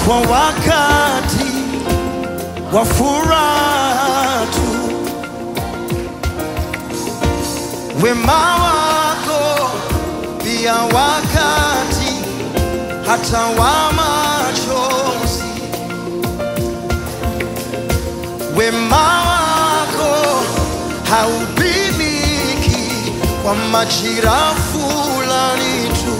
kwa wakati wa furaha tu. Wema wako pia wakati hata wa machozi. Wema wako haupimiki kwa majira fulani tu.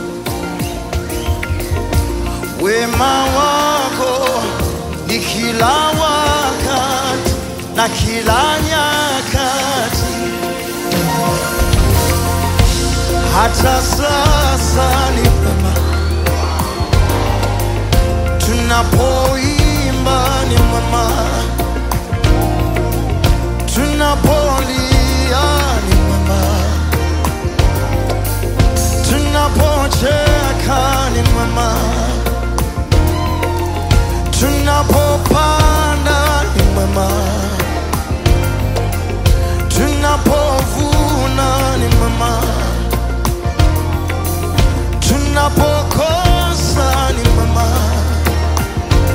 Wema wako ni kila wakati na kila nyakati. Hata sasa ni wema, tunapoimba ni wema, tunapolia ni wema, tunapocheka ni wema, tunapopanda ni wema, tunapovuna ni wema, tunapokosa ni wema.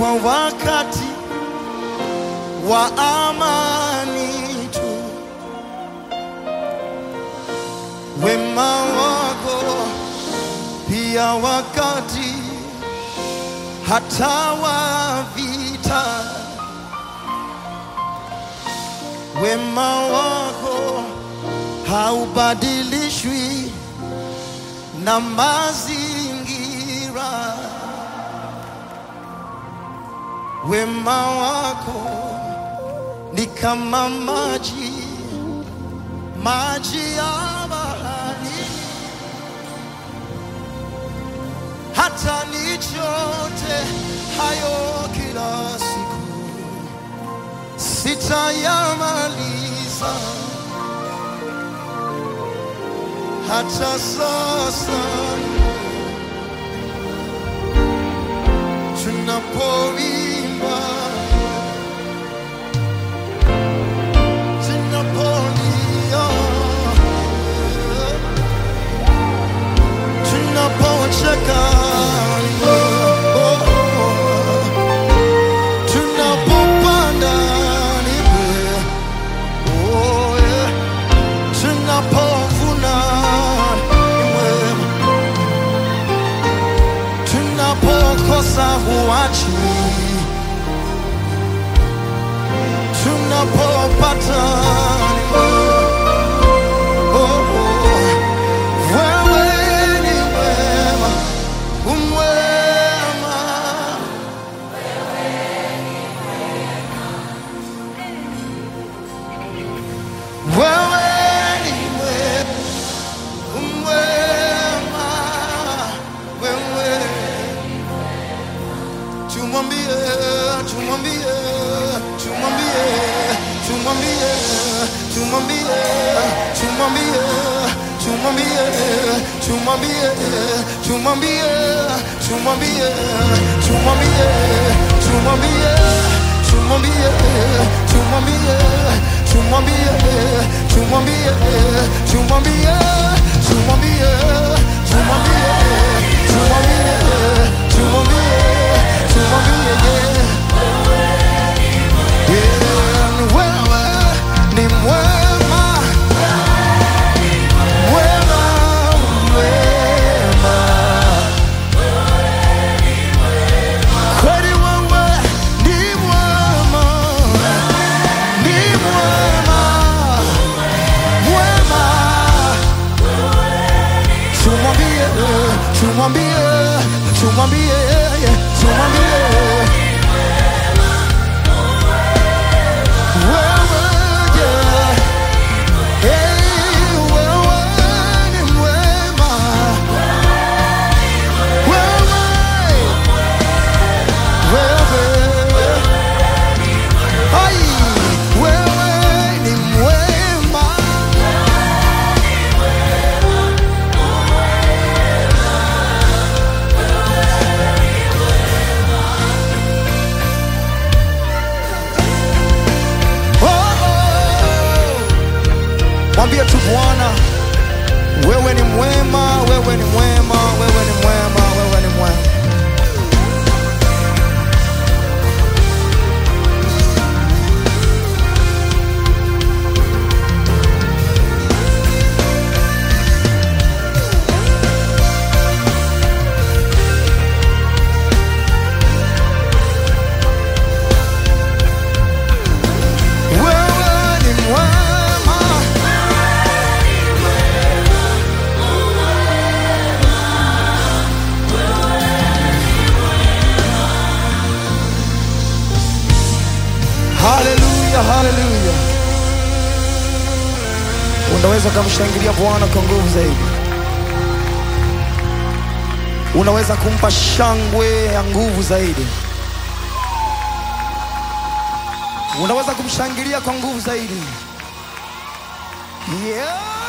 kwa wakati wa amani tu, wema wako pia wakati hata wa vita, wema wako haubadilishwi na mazingira, wema wako ni kama maji, maji ya bahari, hata nichote hayo kila siku, sitayamaliza. Hata sasa tunapoimba, tunapolia, tunapocheka, tunapopanda tunapovuna, tunapokosa huachi, tunapopata wewe ni wema, umwema, wewe ni wema, umwema, wewe tumwambie, tumwambie, tumwambie, tumwambie, tumwambie, tumwambie, tumwambie, tumwambie, tumwambie, tumwambie, tumwambie, tumwambie, tumwambie, tumwambie, tumwambie, tumwambie, tumwambie, tumwambie, mwambie tu Bwana, wewe ni mwema, wewe ni mwema, wewe ni mwema, wewe ni mwema. Hallelujah, hallelujah. Unaweza kumshangilia Bwana kwa nguvu zaidi. Unaweza kumpa shangwe ya nguvu zaidi. Unaweza kumshangilia kwa nguvu zaidi. Yeah.